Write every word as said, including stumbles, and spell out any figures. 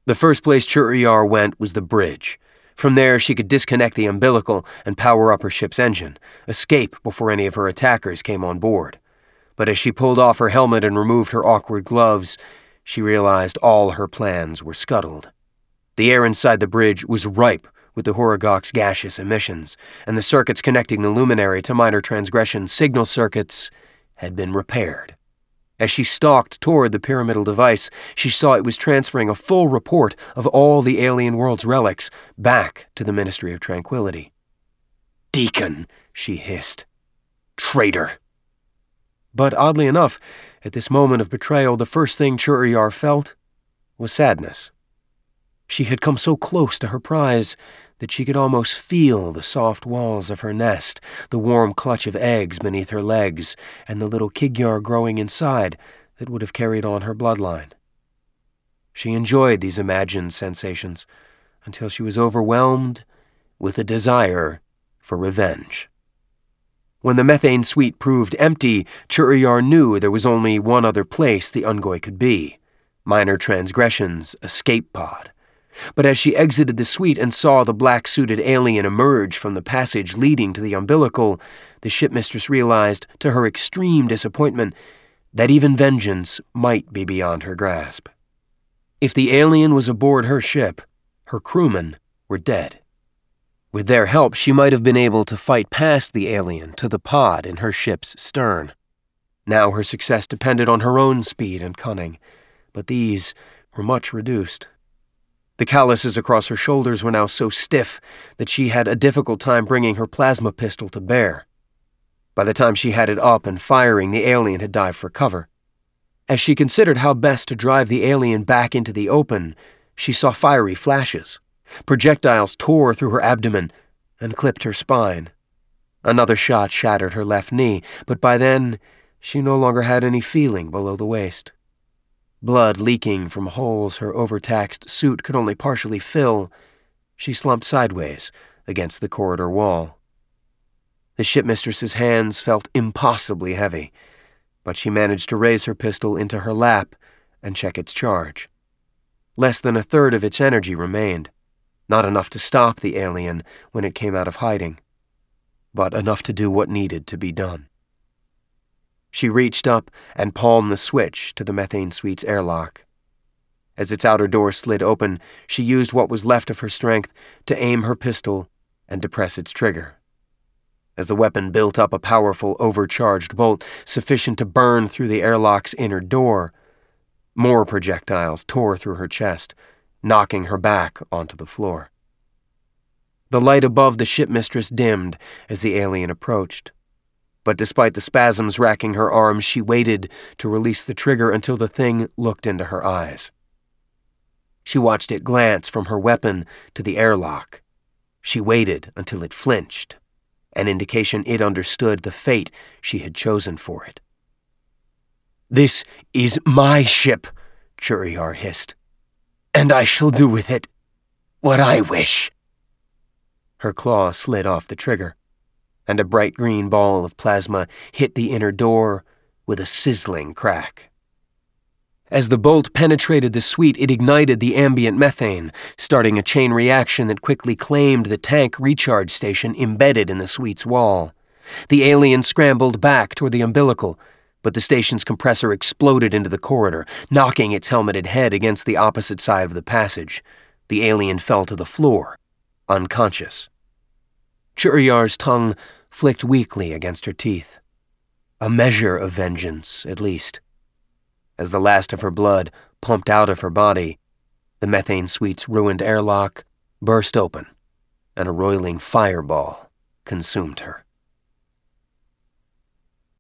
The first place Churiyar went was the bridge. From there, she could disconnect the umbilical and power up her ship's engine, escape before any of her attackers came on board. But as she pulled off her helmet and removed her awkward gloves, she realized all her plans were scuttled. The air inside the bridge was ripe with the Horogok's gaseous emissions, and the circuits connecting the luminary to Minor Transgression's signal circuits had been repaired. As she stalked toward the pyramidal device, she saw it was transferring a full report of all the alien world's relics back to the Ministry of Tranquility. "Deacon," she hissed. "Traitor." But oddly enough, at this moment of betrayal, the first thing Churiyar felt was sadness. She had come so close to her prize that she could almost feel the soft walls of her nest, the warm clutch of eggs beneath her legs, and the little Kigyar growing inside that would have carried on her bloodline. She enjoyed these imagined sensations until she was overwhelmed with a desire for revenge. When the methane suite proved empty, Churiyar knew there was only one other place the Ungoi could be, Minor Transgression's escape pod. But as she exited the suite and saw the black-suited alien emerge from the passage leading to the umbilical, the shipmistress realized, to her extreme disappointment, that even vengeance might be beyond her grasp. If the alien was aboard her ship, her crewmen were dead. With their help, she might have been able to fight past the alien to the pod in her ship's stern. Now her success depended on her own speed and cunning, but these were much reduced. The calluses across her shoulders were now so stiff that she had a difficult time bringing her plasma pistol to bear. By the time she had it up and firing, the alien had dived for cover. As she considered how best to drive the alien back into the open, she saw fiery flashes. Projectiles tore through her abdomen and clipped her spine. Another shot shattered her left knee, but by then she no longer had any feeling below the waist. Blood leaking from holes her overtaxed suit could only partially fill, she slumped sideways against the corridor wall. The shipmistress's hands felt impossibly heavy, but she managed to raise her pistol into her lap and check its charge. Less than a third of its energy remained, not enough to stop the alien when it came out of hiding, but enough to do what needed to be done. She reached up and palmed the switch to the methane suite's airlock. As its outer door slid open, she used what was left of her strength to aim her pistol and depress its trigger. As the weapon built up a powerful, overcharged bolt sufficient to burn through the airlock's inner door, more projectiles tore through her chest, knocking her back onto the floor. The light above the shipmistress dimmed as the alien approached. But despite the spasms racking her arms, she waited to release the trigger until the thing looked into her eyes. She watched it glance from her weapon to the airlock. She waited until it flinched, an indication it understood the fate she had chosen for it. "This is my ship," Churiyar hissed, "and I shall do with it what I wish." Her claw slid off the trigger, and a bright green ball of plasma hit the inner door with a sizzling crack. As the bolt penetrated the suite, it ignited the ambient methane, starting a chain reaction that quickly claimed the tank recharge station embedded in the suite's wall. The alien scrambled back toward the umbilical, but the station's compressor exploded into the corridor, knocking its helmeted head against the opposite side of the passage. The alien fell to the floor, unconscious. Churiyar's tongue flicked weakly against her teeth. A measure of vengeance, at least. As the last of her blood pumped out of her body, the methane suite's ruined airlock burst open, and a roiling fireball consumed her.